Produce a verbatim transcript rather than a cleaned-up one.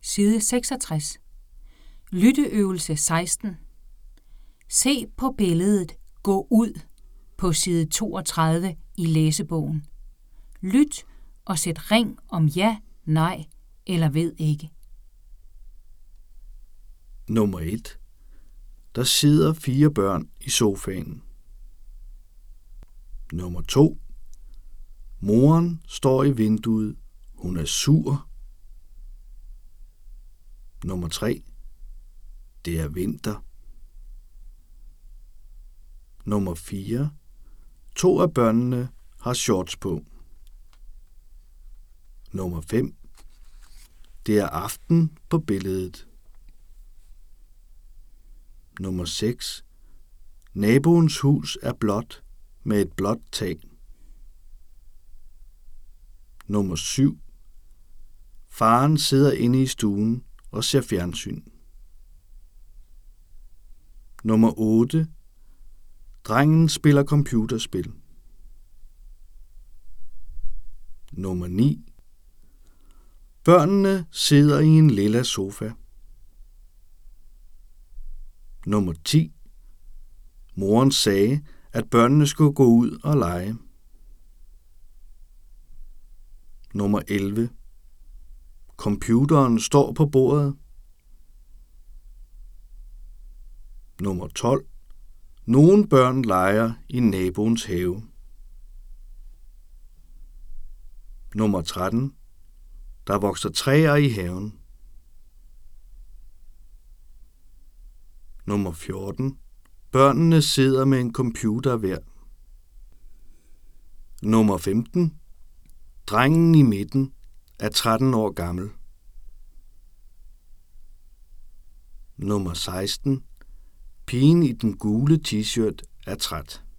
side seksogtres. Lytteøvelse seksten. Se på billedet Gå ud på side toogtredive i læsebogen. Lyt og sæt ring om ja, nej eller ved ikke. Nummer et. Der sidder fire børn i sofaen. Nummer to. Moren står i vinduet. Hun er sur. Nummer tre. Det er vinter. Nummer fire. To af børnene har shorts på. Nummer fem. Det er aften på billedet. Nummer seks. Naboens hus er blåt med et blåt tag. Nummer syv. Faren sidder inde i stuen og ser fjernsyn. Nummer otte. Drengen spiller computerspil. Nummer ni. Børnene sidder i en lilla sofa. Nummer ti. Moren sagde, at børnene skulle gå ud og lege. Nummer elleve. Computeren står på bordet. Nummer tolv. Nogle børn leger i naboens have. Nummer tretten. Der vokser træer i haven. Nummer fjorten. Børnene sidder med en computer hver. Nummer femten. Drengen i midten er tretten år gammel. Nummer seksten. Pigen i den gule t-shirt er træt.